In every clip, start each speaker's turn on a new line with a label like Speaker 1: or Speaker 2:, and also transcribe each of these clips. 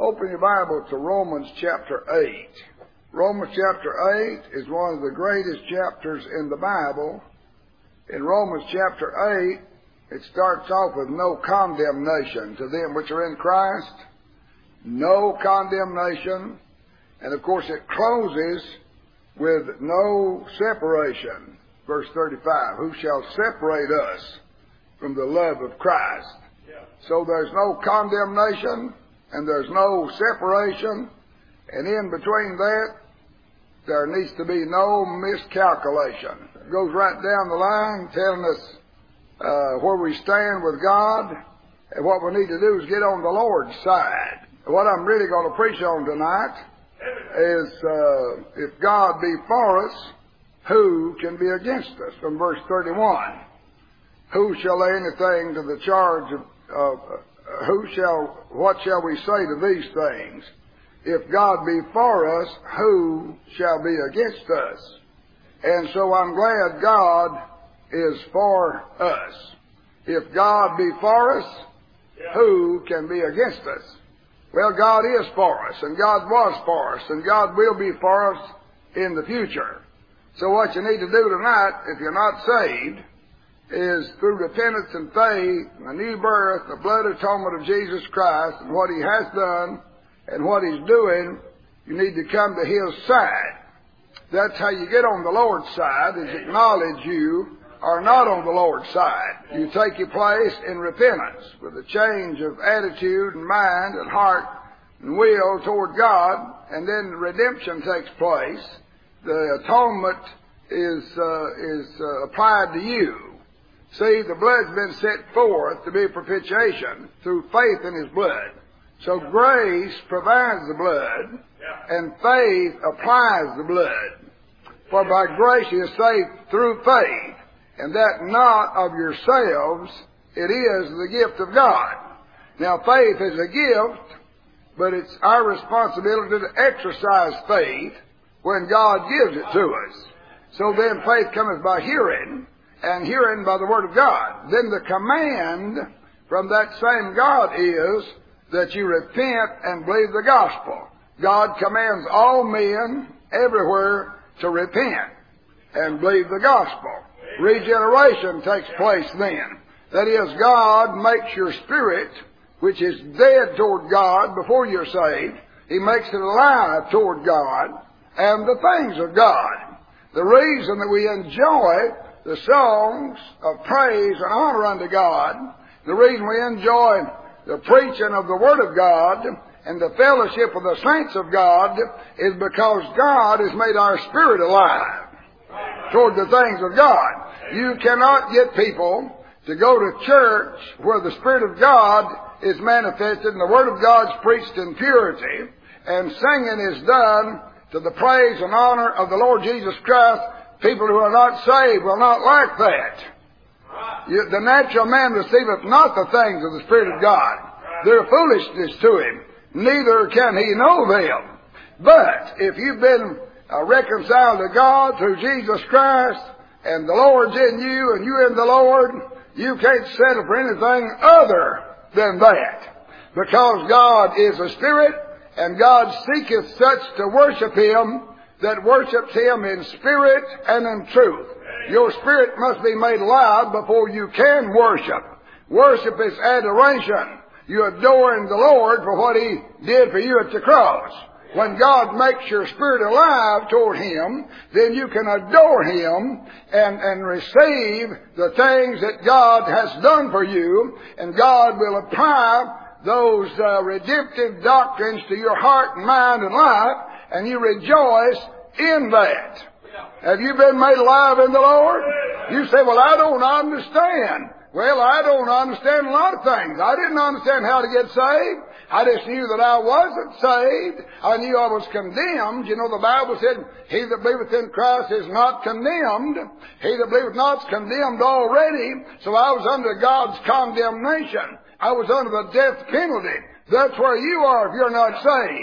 Speaker 1: Open your Bible to Romans chapter 8. Romans chapter 8 is one of the greatest chapters in the Bible. In Romans chapter 8, it starts off with no condemnation to them which are in Christ. No condemnation. And of course it closes with no separation. Verse 35, who shall separate us from the love of Christ? So there's no condemnation and there's no separation. And in between that, there needs to be no miscalculation. It goes right down the line telling us where we stand with God. And what we need to do is get on the Lord's side. What I'm really going to preach on tonight is if God be for us, who can be against us? From verse 31. Who shall lay anything to the charge of what shall we say to these things? If God be for us, who shall be against us? And so I'm glad God is for us. If God be for us, who can be against us? Well, God is for us, and God was for us, and God will be for us in the future. So what you need to do tonight, if you're not saved, is through repentance and faith, a new birth, the blood atonement of Jesus Christ, and what He has done, and what He's doing, you need to come to His side. That's how you get on the Lord's side, is acknowledge you are not on the Lord's side. You take your place in repentance with a change of attitude and mind and heart and will toward God, and then redemption takes place. The atonement is applied to you. See, the blood's been set forth to be propitiation through faith in His blood. So grace provides the blood, and faith applies the blood. For by grace you are saved through faith, and that not of yourselves, it is the gift of God. Now faith is a gift, but it's our responsibility to exercise faith when God gives it to us. So then faith cometh by hearing, and hearing by the Word of God. Then the command from that same God is that you repent and believe the gospel. God commands all men everywhere to repent and believe the gospel. Regeneration takes place then. That is, God makes your spirit, which is dead toward God before you're saved, He makes it alive toward God and the things of God. The reason that we enjoy the songs of praise and honor unto God, the reason we enjoy the preaching of the Word of God and the fellowship of the saints of God is because God has made our spirit alive toward the things of God. You cannot get people to go to church where the Spirit of God is manifested and the Word of God is preached in purity and singing is done to the praise and honor of the Lord Jesus Christ. People who are not saved will not like that. The natural man receiveth not the things of the Spirit of God. They're foolishness to him. Neither can he know them. But if you've been reconciled to God through Jesus Christ, and the Lord's in you and you in the Lord, you can't settle for anything other than that. Because God is a Spirit, and God seeketh such to worship Him that worships Him in spirit and in truth. Your spirit must be made alive before you can worship. Worship is adoration. You're adoring the Lord for what He did for you at the cross. When God makes your spirit alive toward Him, then you can adore Him and receive the things that God has done for you, and God will apply those redemptive doctrines to your heart and mind and life, and you rejoice in that. Have you been made alive in the Lord? You say, well, I don't understand. Well, I don't understand a lot of things. I didn't understand how to get saved. I just knew that I wasn't saved. I knew I was condemned. You know, the Bible said, he that believeth in Christ is not condemned. He that believeth not is condemned already. So I was under God's condemnation. I was under the death penalty. That's where you are if you're not saved.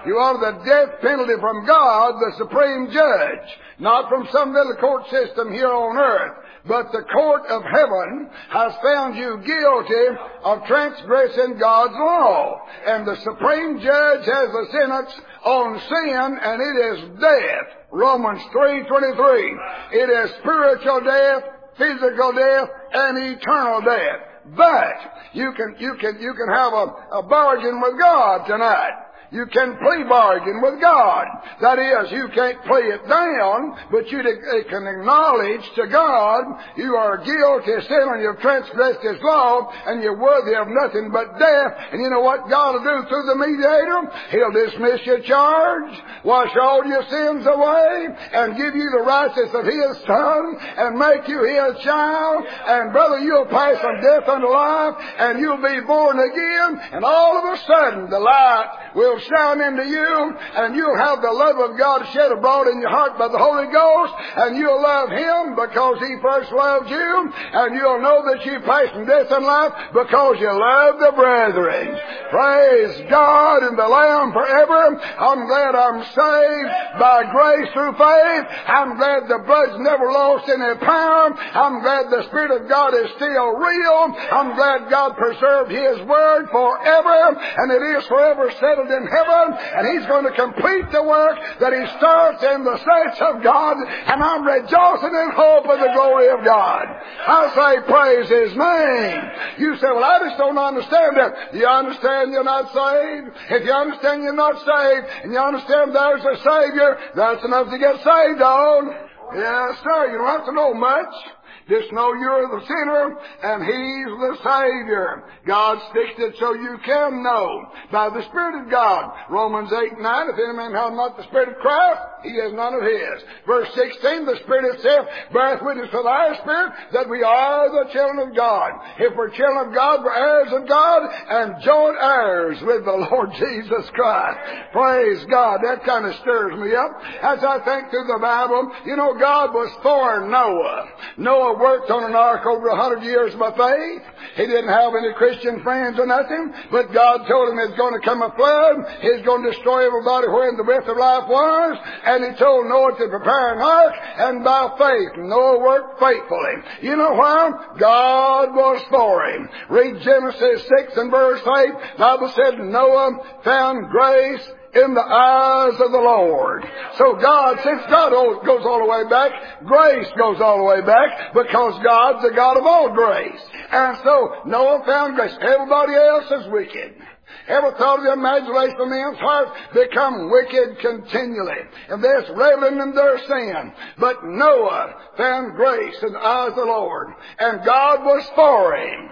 Speaker 1: You wanted the death penalty from God, the supreme judge, not from some little court system here on earth. But the court of heaven has found you guilty of transgressing God's law. And the supreme judge has a sentence on sin, and it is death. Romans 3:23. It is spiritual death, physical death, and eternal death. But you can have a bargain with God tonight. You can plea bargain with God. That is, you can't play it down, but you can acknowledge to God you are guilty of sin and you've transgressed His law and you're worthy of nothing but death. And you know what God will do through the mediator? He'll dismiss your charge, wash all your sins away, and give you the righteousness of His Son and make you His child. And brother, you'll pass from death unto life and you'll be born again. And all of a sudden the light will shine into you, and you'll have the love of God shed abroad in your heart by the Holy Ghost, and you'll love Him because He first loved you, and you'll know that you passed from death and life because you love the brethren. Praise God and the Lamb forever. I'm glad I'm saved by grace through faith. I'm glad the blood's never lost any power. I'm glad the Spirit of God is still real. I'm glad God preserved His Word forever, and it is forever settled in heaven, and He's going to complete the work that He starts in the saints of God, and I'm rejoicing in hope of the glory of God. I say praise His name. You say, well, I just don't understand that. You understand you're not saved? If you understand you're not saved, and you understand there's a Savior, that's enough to get saved on. Yes, sir. You don't have to know much. Just know you're the sinner and He's the Savior. God fixed it so you can know by the Spirit of God. Romans 8:9, if any man hath not the Spirit of Christ, he has none of His. Verse 16, the Spirit itself beareth witness with our spirit that we are the children of God. If we're children of God, we're heirs of God and joint heirs with the Lord Jesus Christ. Praise God. That kind of stirs me up. As I think through the Bible, you know, God was for Noah. Noah worked on an ark over 100 years by faith. He didn't have any Christian friends or nothing, but God told him there's going to come a flood. He's going to destroy everybody wherein the breath of life was. And He told Noah to prepare an ark, and by faith, Noah worked faithfully. You know why? God was for him. Read Genesis 6 and verse 8. The Bible said Noah found grace in the eyes of the Lord. So God, since God goes all the way back, grace goes all the way back, because God's the God of all grace. And so Noah found grace. Everybody else is wicked. Every thought of the imagination of men's hearts become wicked continually, and they're reveling in their sin. But Noah found grace in the eyes of the Lord, and God was for him.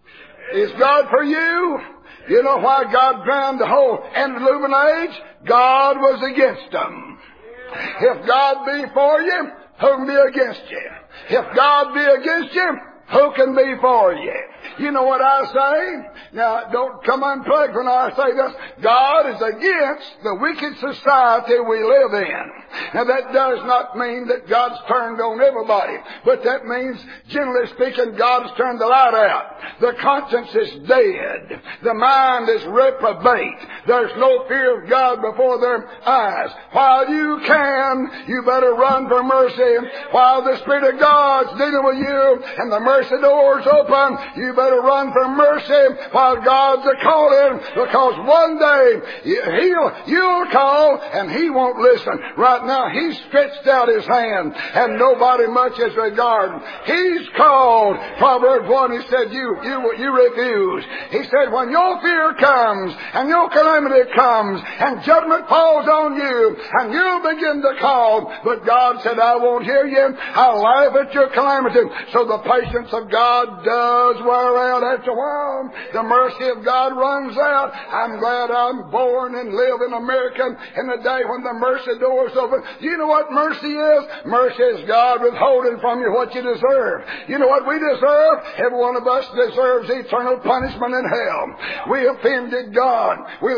Speaker 1: Is God for you? You know why God drowned the whole antediluvian age? God was against them. If God be for you, who can be against you? If God be against you, who can be for you? You know what I say? Now, don't come unplugged when I say this. God is against the wicked society we live in. Now, that does not mean that God's turned on everybody, but that means, generally speaking, God's turned the light out. The conscience is dead. The mind is reprobate. There's no fear of God before their eyes. While you can, you better run for mercy. While the Spirit of God's dealing with you and the mercy door's open, you better run for mercy while God's a-calling, because one day you'll call and He won't listen. Right now He's stretched out His hand and nobody much is regarding. He's called. Proverbs 1, He said, you refuse. He said, when your fear comes and your calamity comes and judgment falls on you and you'll begin to call, but God said, I won't hear you. I'll laugh at your calamity. So the patience of God does wear out after a while. The mercy of God runs out. I'm glad I'm born and live in America in the day when the mercy door is open. Do you know what mercy is? Mercy is God withholding from you what you deserve. You know what we deserve? Every one of us deserves eternal punishment in hell. We offended God. We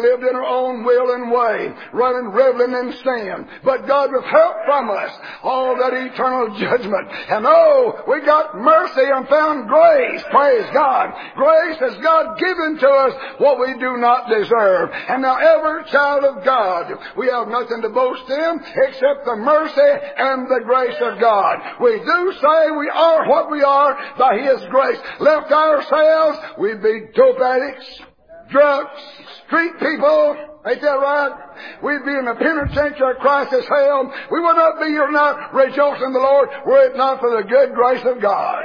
Speaker 1: lived in our own will and way, running, reveling in sin. But God withheld from us all that eternal judgment. And oh, we got mercy and found grace. Praise God. Grace has God given to us what we do not deserve. And now every child of God, we have nothing to boast in except the mercy and the grace of God. We do say we are what we are by His grace. Left ourselves, we'd be dope addicts, drunks, street people. Ain't that right? We'd be in the penitentiary crisis hell. We would not be here now rejoicing in the Lord were it not for the good grace of God.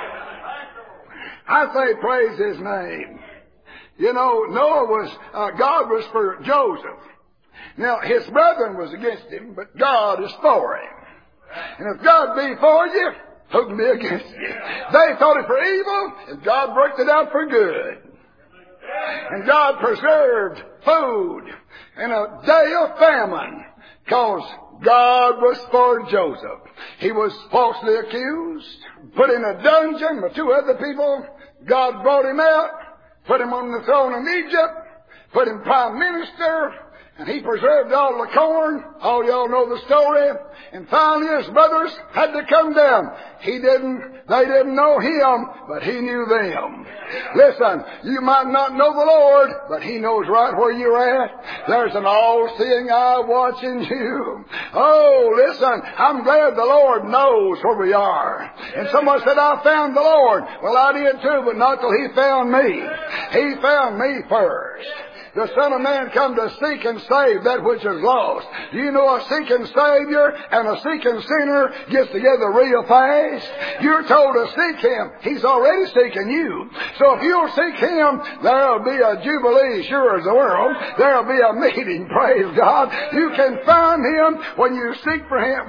Speaker 1: I say praise His name. You know, God was for Joseph. Now, his brethren was against him, but God is for him. And if God be for you, who can be against you? They thought it for evil, and God worked it out for good. And God preserved food in a day of famine, because God was for Joseph. He was falsely accused, put in a dungeon with two other people. God brought him out, put him on the throne in Egypt, put him prime minister, and he preserved all the corn. All y'all know the story. And finally his brothers had to come down. They didn't know him, but he knew them. Listen, you might not know the Lord, but He knows right where you're at. There's an all-seeing eye watching you. Oh, listen, I'm glad the Lord knows where we are. And someone said, I found the Lord. Well, I did too, but not till He found me. He found me first. The Son of Man come to seek and save that which is lost. Do you know a seeking Savior and a seeking sinner gets together real fast? You're told to seek Him. He's already seeking you. So if you'll seek Him, there'll be a jubilee, sure as the world. There'll be a meeting, praise God. You can find Him when you seek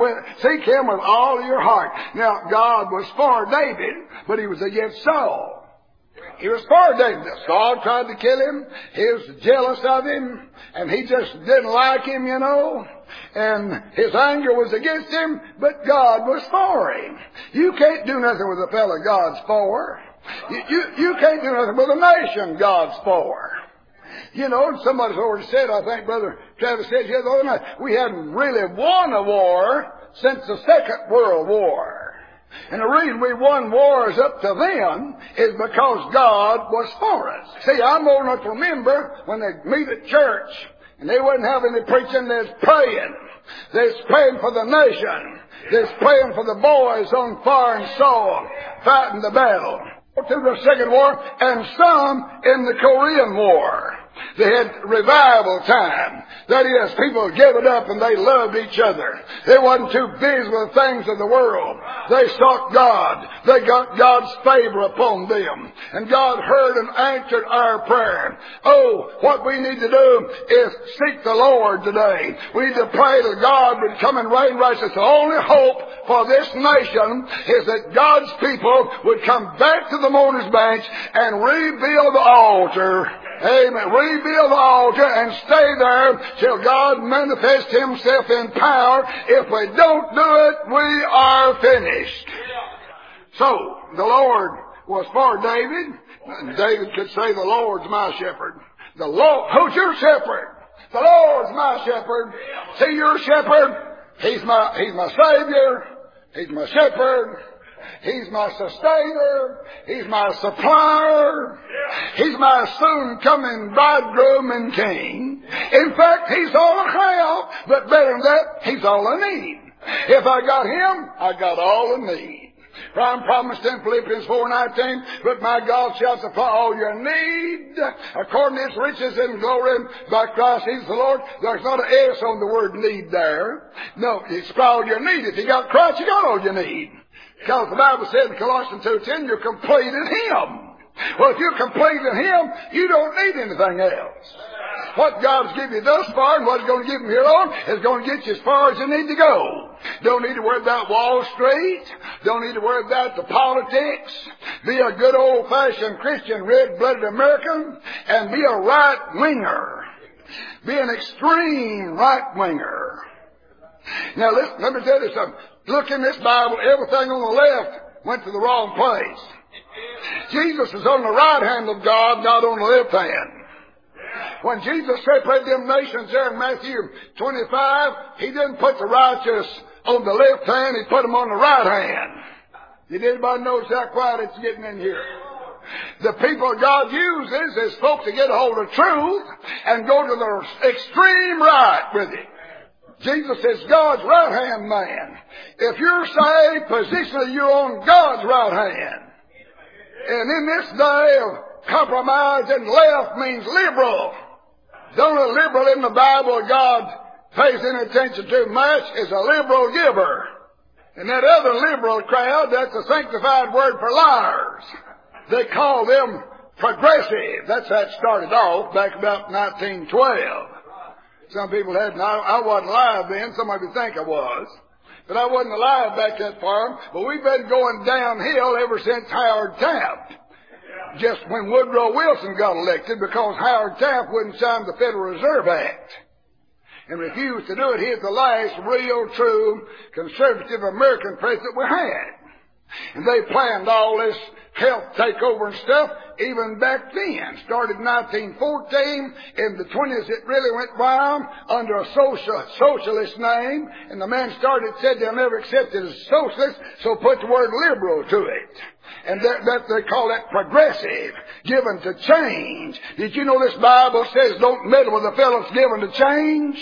Speaker 1: Him with all your heart. Now, God was for David, but He was against Saul. He was for David. Saul tried to kill him. He was jealous of him. And he just didn't like him, you know. And his anger was against him. But God was for him. You can't do nothing with a fellow God's for. You can't do nothing with a nation God's for. You know, and somebody's already said, I think Brother Travis said here the other night, we hadn't really won a war since the Second World War. And the reason we won wars up to then is because God was for us. See, I'm old enough to remember when they meet at church and they wouldn't have any preaching, they was praying. They was praying for the nation. They was praying for the boys on foreign soil fighting the battle. To the Second War, and some in the Korean War. They had revival time. That is, people gave it up and they loved each other. They wasn't too busy with things of the world. They sought God. They got God's favor upon them. And God heard and answered our prayer. Oh, what we need to do is seek the Lord today. We need to pray that God would come and reign righteous. The only hope for this nation is that God's people would come back to the mourner's bench and rebuild the altar. Amen. Rebuild the altar and stay there till God manifests Himself in power. If we don't do it, we are finished. So, the Lord was for David. David could say, the Lord's my shepherd. The Lord, who's your shepherd? The Lord's my shepherd. See your shepherd? He's my Savior. He's my shepherd. He's my sustainer. He's my supplier. He's my soon-coming bridegroom and king. In fact, He's all I have, but better than that, He's all I need. If I got Him, I got all I need. For I'm promised in Philippians 4:19, but my God shall supply all your need according to His riches in glory by Christ Jesus the Lord. There's not an S on the word need there. No, it's supply all your need. If you got Christ, you got all you need. Because the Bible said in Colossians 2:10, you're complete in Him. Well, if you're complete in Him, you don't need anything else. What God's given you thus far and what He's going to give you here on is going to get you as far as you need to go. Don't need to worry about Wall Street. Don't need to worry about the politics. Be a good old-fashioned Christian, red-blooded American, and be a right-winger. Be an extreme right-winger. Now, let me tell you something. Look in this Bible, everything on the left went to the wrong place. Jesus is on the right hand of God, not on the left hand. When Jesus separated them nations there in Matthew 25, He didn't put the righteous on the left hand, He put them on the right hand. Did anybody notice how quiet it's getting in here? The people God uses is folks to get a hold of truth and go to the extreme right with it. Jesus is God's right-hand man. If you're saved, positionally you're on God's right hand. And in this day of compromise and left means liberal. The only liberal in the Bible God pays any attention to much is a liberal giver. And that other liberal crowd, that's a sanctified word for liars. They call them progressive. That's how it started off back about 1912. Some people hadn't. I wasn't alive then. Somebody would think I was. But I wasn't alive back that far. But we've been going downhill ever since Howard Taft. Just when Woodrow Wilson got elected, because Howard Taft wouldn't sign the Federal Reserve Act and refused to do it. He is the last real, true, conservative American president we had. And they planned all this health takeover and stuff even back then. Started in 1914. In the 20s it really went wild under a socialist name. And the man said they'll never accept it as socialist, so put the word liberal to it. And that they call that progressive, given to change. Did you know this Bible says don't meddle with a fellow that's given to change?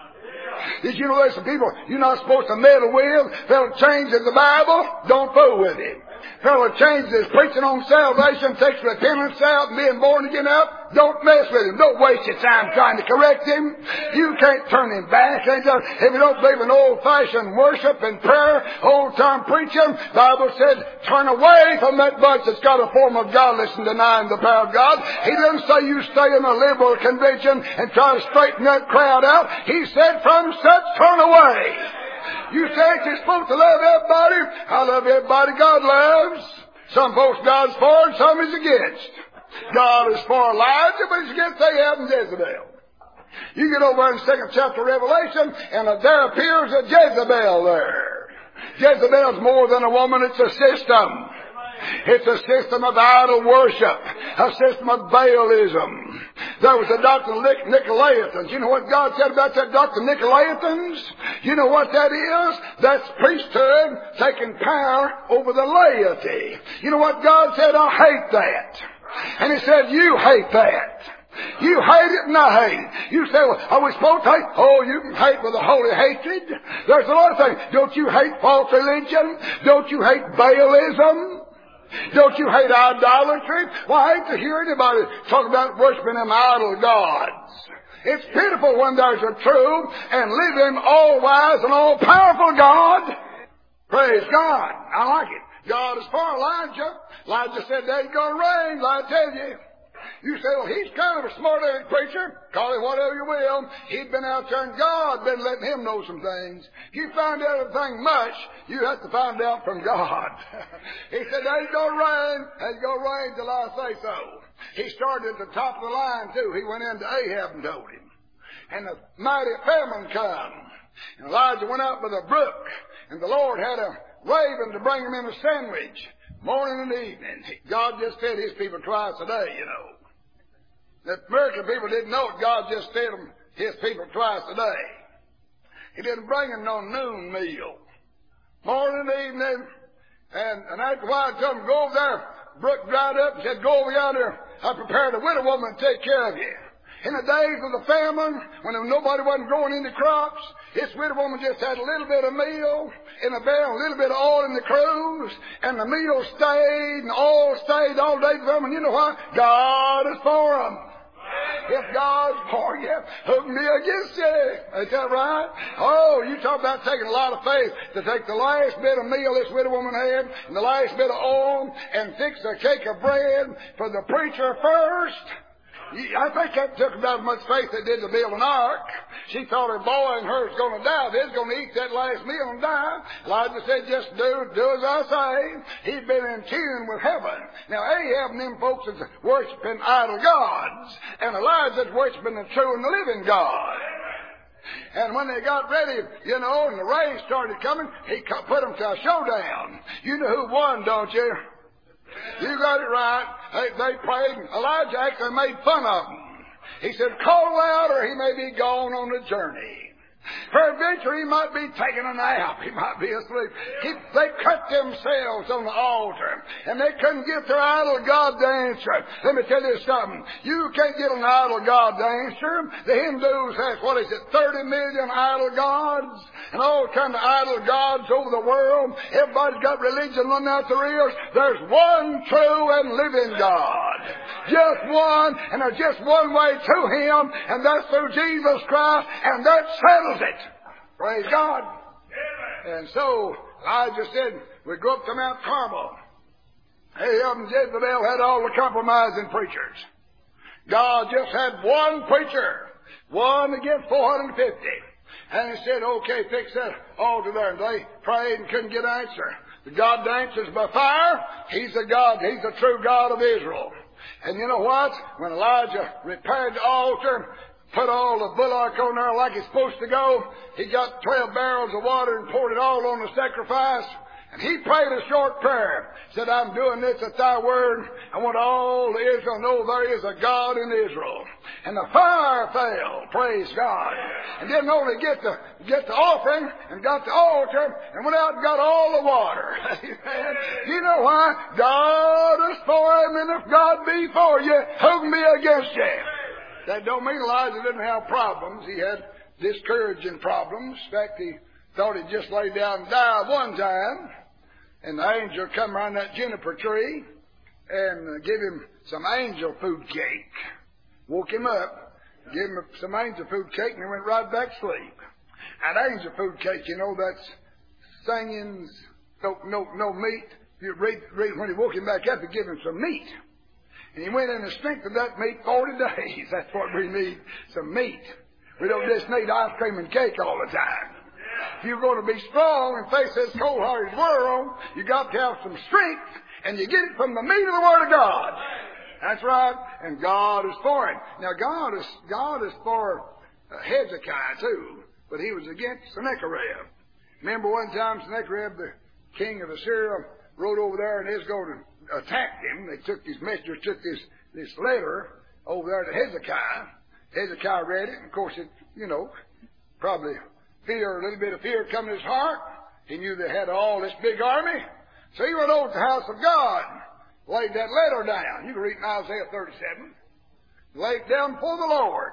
Speaker 1: Did you know there's some people you're not supposed to meddle with? Fellow changes the Bible, don't fool with him. Fellow changes his preaching on salvation, takes repentance out and being born again out. Don't mess with him. Don't waste your time trying to correct him. You can't turn him back. If you don't believe in old-fashioned worship and prayer, old-time preaching, the Bible said, turn away from that bunch that's got a form of godlessness and denying the power of God. He doesn't say you stay in a liberal convention and try to straighten that crowd out. He said, from such turn away. You think you're supposed to love everybody? I love everybody God loves. Some folks God's for and some is against. God is for Elijah, but he's against Ahab and Jezebel. You get over in the 2nd chapter of Revelation, and there appears a Jezebel there. Jezebel's more than a woman, it's a system. It's a system of idol worship, a system of Baalism. There was a doctrine of Nicolaitans. You know what God said about that doctrine of Nicolaitans? You know what that is? That's priesthood taking power over the laity. You know what God said? I hate that. And he said, you hate that. You hate it and I hate it. You say, well, are we supposed to hate? Oh, you can hate with a holy hatred. There's a lot of things. Don't you hate false religion? Don't you hate Baalism? Don't you hate idolatry? Well, I hate to hear anybody talk about worshiping them idol gods. It's pitiful when there's a true and living, all-wise and all-powerful God. Praise God. I like it. God is for Elijah. Elijah said, there's going to rain, I tell you. You say, well, he's kind of a smart-aleck preacher. Call him whatever you will. He'd been out there and God been letting him know some things. If you find out anything much, you have to find out from God. He said, there's going to rain. There's going to rain till I say so. He started at the top of the line, too. He went into Ahab and told him. And the mighty famine come. And Elijah went out by the brook. And the Lord had a raven to bring him in a sandwich. Morning and evening. God just fed his people twice a day, you know. The American people didn't know it. God just fed them, his people twice a day. He didn't bring them no noon meal. Morning and evening. And after a while, I told him, go over there. Brook dried up and said, go over yonder. I prepared a widow woman to take care of you. In the days of the famine, when nobody wasn't growing any crops, this widow woman just had a little bit of meal in a barrel, a little bit of oil in the cruse, and the meal stayed and oil stayed all day for them. And you know what? God is for them. If God's for you, who can be against you? Ain't that right? Oh, you talk about taking a lot of faith to take the last bit of meal this widow woman had and the last bit of oil and fix a cake of bread for the preacher first. I think that took about as much faith as it did to build an ark. She thought her boy and her was going to die. They was going to eat that last meal and die. Elijah said, just do as I say. He'd been in tune with heaven. Now, Ahab and them folks is worshiping idol gods. And Elijah's worshiping the true and the living God. And when they got ready, you know, and the rain started coming, he put them to a showdown. You know who won, don't you? You got it right. They prayed. Elijah actually made fun of them. He said, call loud or he may be gone on a journey. Peradventure he might be taking a nap. He might be asleep. They cut themselves on the altar, and they couldn't get their idol God to answer. Let me tell you something. You can't get an idol God to answer. The Hindus have, 30 million idol gods, and all kinds of idol gods over the world. Everybody's got religion running out their ears. There's one true and living God. Just one, and there's just one way to Him, and that's through Jesus Christ, and that settles it. Praise God. And so Elijah said, we go up to Mount Carmel. Ahab and Jezebel had all the compromising preachers. God just had one preacher, one against 450. And he said, okay, fix that altar there. And they prayed and couldn't get an answer. The God that answers by fire, He's the God, He's the true God of Israel. And you know what? When Elijah repaired the altar, put all the bullock on there like it's supposed to go, he got 12 barrels of water and poured it all on the sacrifice. And he prayed a short prayer. Said, I'm doing this at thy word. I want all of Israel to know there is a God in Israel. And the fire fell. Praise God. And didn't only get the offering and got the altar and went out and got all the water. You know why? God is for him, and if God be for you, who can be against you? That don't mean Elijah didn't have problems. He had discouraging problems. In fact, he thought he'd just lay down and die one time. And the angel come around that juniper tree and give him some angel food cake. Woke him up, gave him some angel food cake, and he went right back to sleep. And angel food cake, you know, that's singing, no meat. You read when he woke him back up, he gave him some meat. And he went in the strength of that meat 40 days. That's what we need, some meat. We don't just need ice cream and cake all the time. If you're going to be strong and face this cold-hearted world, you got to have some strength, and you get it from the meat of the Word of God. That's right. And God is for him. Now, God is for Hezekiah, too, but he was against Sennacherib. Remember one time Sennacherib, the king of Assyria, rode over there and he was going to attack him. They took his messengers, took this letter over there to Hezekiah. Hezekiah read it, and of course it, probably a little bit of fear come to his heart. He knew they had all this big army. So he went over to the house of God, laid that letter down. You can read in Isaiah 37. Laid it down before the Lord.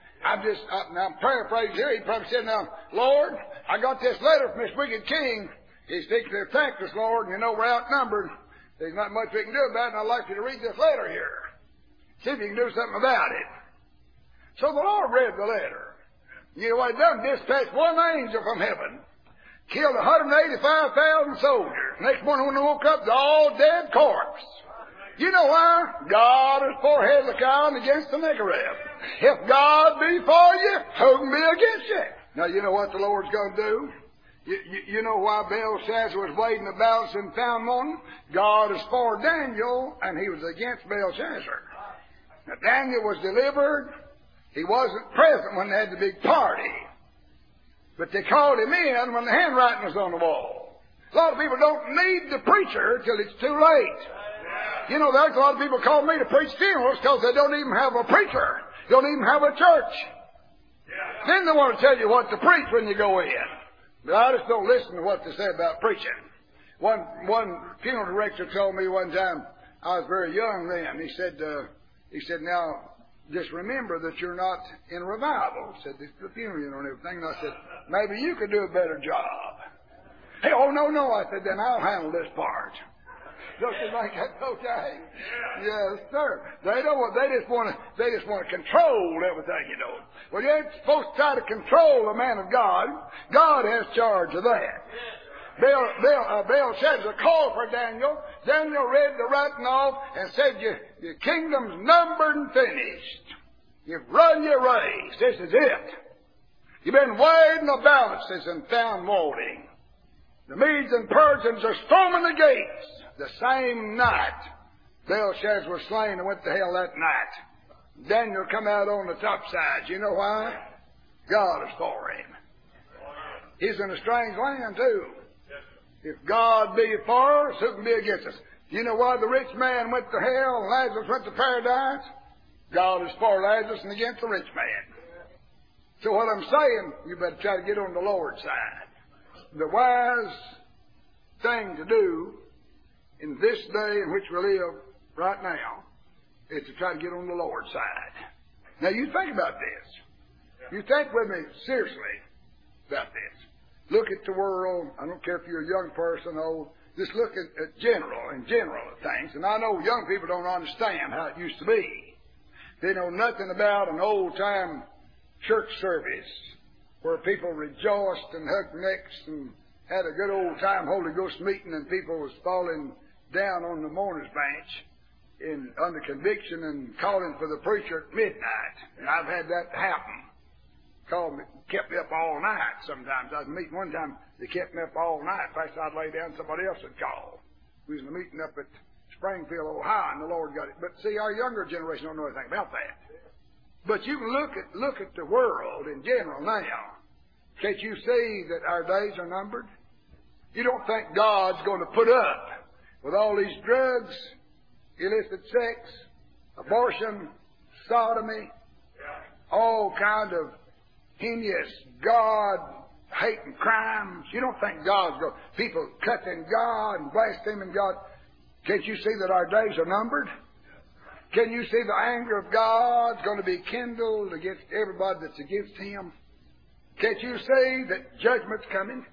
Speaker 1: I'm paraphrasing here. He probably said, now, Lord, I got this letter from this wicked king. He's thinking to attack us, Lord, and we're outnumbered. There's not much we can do about it, and I'd like you to read this letter here. See if you can do something about it. So the Lord read the letter. You know what he done? Dispatched one angel from heaven. Killed 185,000 soldiers. Next morning when they woke up, they're all dead corpse. You know why? God is for Hezekiah and against Sennacherib. If God be for you, who can be against you? Now, you know what the Lord's going to do? You know why Belshazzar was weighed in the balance and found one? God is for Daniel, and he was against Belshazzar. Now, Daniel was delivered. He wasn't present when they had the big party. But they called him in when the handwriting was on the wall. A lot of people don't need the preacher till it's too late. You know, there's a lot of people call me to preach funerals because they don't even have a preacher. They don't even have a church. Then they want to tell you what to preach when you go in. But I just don't listen to what they say about preaching. One funeral director told me one time, I was very young then, he said, now, just remember that you're not in revival. He said, the funeral and everything. And I said, maybe you could do a better job. Hey, oh, no. I said, then I'll handle this part. Don't you think that's okay? Yes, sir. They just want to control everything, Well, you ain't supposed to try to control the man of God. God has charge of that. Belshazzar called for Daniel. Daniel read the writing off and said, your kingdom's numbered and finished. You've run your race. This is it. You've been weighed in the balances and found wanting. The Medes and Persians are storming the gates. The same night, Belshazzar was slain and went to hell that night. Daniel come out on the top side. You know why? God is for him. He's in a strange land, too. If God be for us, who can be against us? You know why the rich man went to hell and Lazarus went to paradise? God is for Lazarus and against the rich man. So what I'm saying, you better try to get on the Lord's side. The wise thing to do in this day in which we live right now is to try to get on the Lord's side. Now you think about this. You think with me seriously about this. Look at the world. I don't care if you're a young person, old. Just look at general things. And I know young people don't understand how it used to be. They know nothing about an old-time church service where people rejoiced and hugged necks and had a good old-time Holy Ghost meeting, and people was falling down on the mourner's bench under conviction and calling for the preacher at midnight. And I've had that happen. Kept me up all night sometimes. I was meeting one time, they kept me up all night. In fact, I'd lay down, somebody else would call. We was in a meeting up at Springfield, Ohio, and the Lord got it. But see, our younger generation don't know anything about that. But you can look at the world in general now. Can't you see that our days are numbered? You don't think God's going to put up with all these drugs, illicit sex, abortion, sodomy, all kind of heinous, God-hating crimes. You don't think God's going to... People cutting God and blaspheming God. Can't you see that our days are numbered? Can you see the anger of God's going to be kindled against everybody that's against Him? Can't you see that judgment's coming?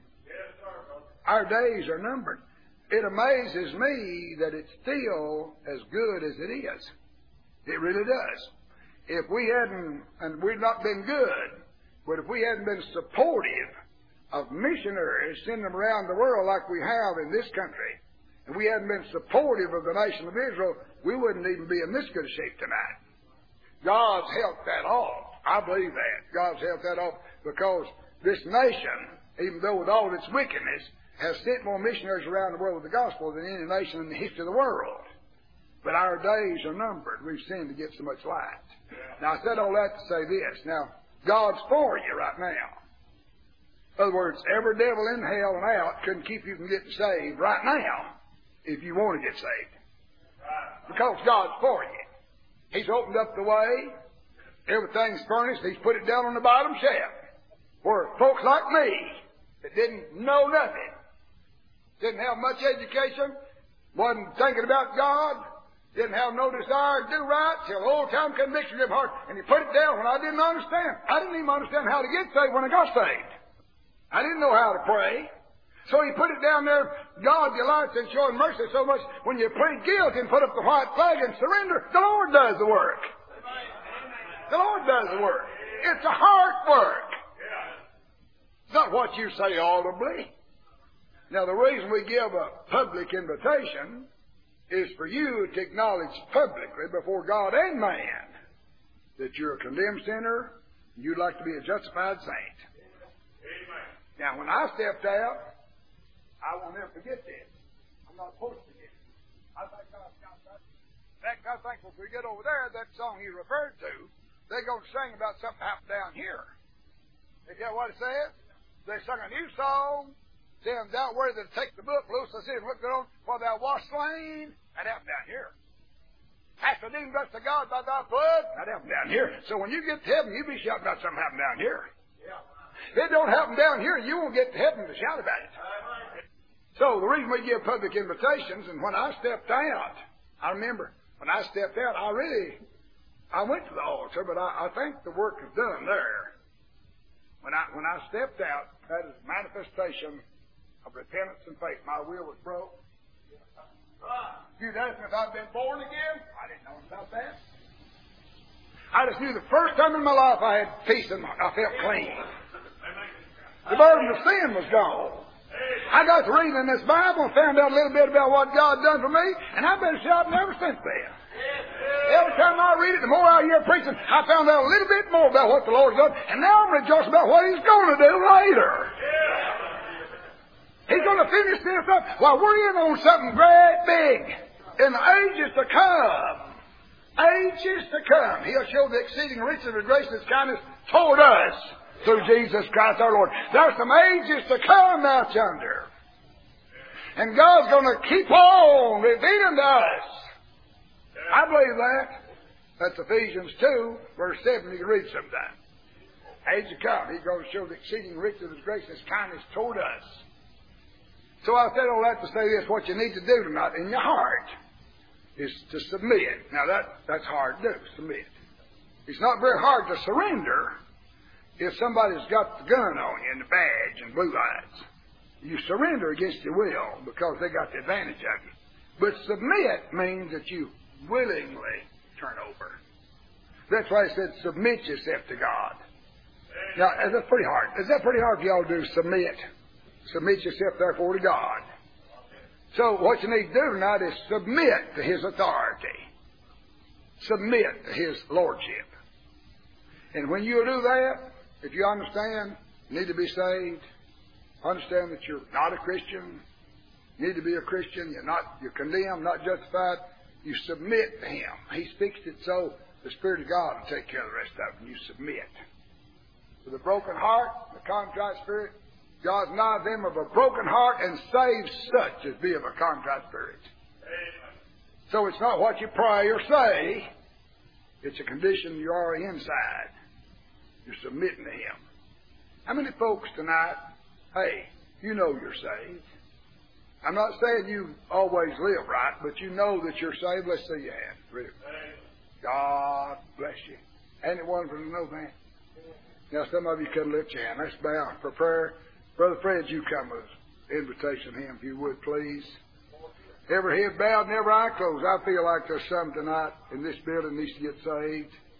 Speaker 1: Our days are numbered. It amazes me that it's still as good as it is. It really does. If we hadn't, and we've not been good, but if we hadn't been supportive of missionaries, sending them around the world like we have in this country, and we hadn't been supportive of the nation of Israel, we wouldn't even be in this good shape tonight. God's helped that off. I believe that. God's helped that off because this nation, even though with all its wickedness, has sent more missionaries around the world with the gospel than any nation in the history of the world. But our days are numbered. We've sinned to get so much light. Now, I said all that to say this. Now, God's for you right now. In other words, every devil in hell and out couldn't keep you from getting saved right now if you want to get saved. Because God's for you. He's opened up the way. Everything's furnished. He's put it down on the bottom shelf. Where folks like me that didn't know nothing, didn't have much education, wasn't thinking about God, didn't have no desire to do right, till old-time conviction in my heart, and He put it down when I didn't understand. I didn't even understand how to get saved when I got saved. I didn't know how to pray. So He put it down there. God delights in showing mercy so much. When you plead guilty and put up the white flag and surrender, the Lord does the work. The Lord does the work. It's a heart work. It's not what you say audibly. Now, the reason we give a public invitation is for you to acknowledge publicly before God and man that you're a condemned sinner and you'd like to be a justified saint. Amen. Now, when I stepped out, I will never forget this. I'm not supposed to forget it. I think if we get over there, that song he referred to, they're going to sing about something happened down here. You get what it says? They sung a new song. Them down where they take the book loose, I said, look on, for thou wast slain. That happened down here. Hast redeemed us to God by thy blood. That happened down here. So when you get to heaven, you be shouting about something happened down here. If it don't happen down here, you won't get to heaven to shout about it. So the reason we give public invitations, and when I stepped out, I remember when I stepped out, I went to the altar, but I think the work is done there. When I stepped out, that is a manifestation of repentance and faith. My will was broke. You'd ask me if I'd been born again. I didn't know about that. I just knew the first time in my life I had peace and I felt clean. The burden of sin was gone. I got to reading in this Bible and found out a little bit about what God done for me, and I've been shouting ever since then. Every time I read it, the more I hear preaching, I found out a little bit more about what the Lord's done, and now I'm rejoicing about what He's going to do later. He's going to finish this up while we're in on something great big in the ages to come. Ages to come. He'll show the exceeding riches of His grace and His kindness toward us through Jesus Christ our Lord. There's some ages to come out yonder. And God's going to keep on revealing to us. I believe that. That's Ephesians 2, verse 7. You can read sometime. Age to come, He's going to show the exceeding riches of His grace and His kindness toward us. So I said all that to say this: what you need to do tonight in your heart is to submit. Now that's hard to do, submit. It's not very hard to surrender if somebody's got the gun on you and the badge and blue lights. You surrender against your will because they got the advantage of you. But submit means that you willingly turn over. That's why He said, submit yourself to God. Now, that's pretty hard. Is that pretty hard for y'all to do? Submit. Submit yourself, therefore, to God. So what you need to do tonight is submit to His authority. Submit to His lordship. And when you do that, if you understand, you need to be saved, understand that you're not a Christian, you need to be a Christian, you're condemned, not justified, you submit to Him. He's fixed it so the Spirit of God will take care of the rest of it, and you submit. With a broken heart, a contrite spirit, God denied them of a broken heart and saves such as be of a contrite spirit. Amen. So it's not what you pray or say, it's a condition you are inside. You're submitting to Him. How many folks tonight, hey, you know you're saved. I'm not saying you always live right, but you know that you're saved. Let's see your hand. Really. God bless you. Anyone from know that? Now, some of you couldn't lift your hand. Let's bow for prayer. Brother Fred, you come with invitation to him, if you would, please. Every head bowed and every eye closed. I feel like there's some tonight in this building needs to get saved.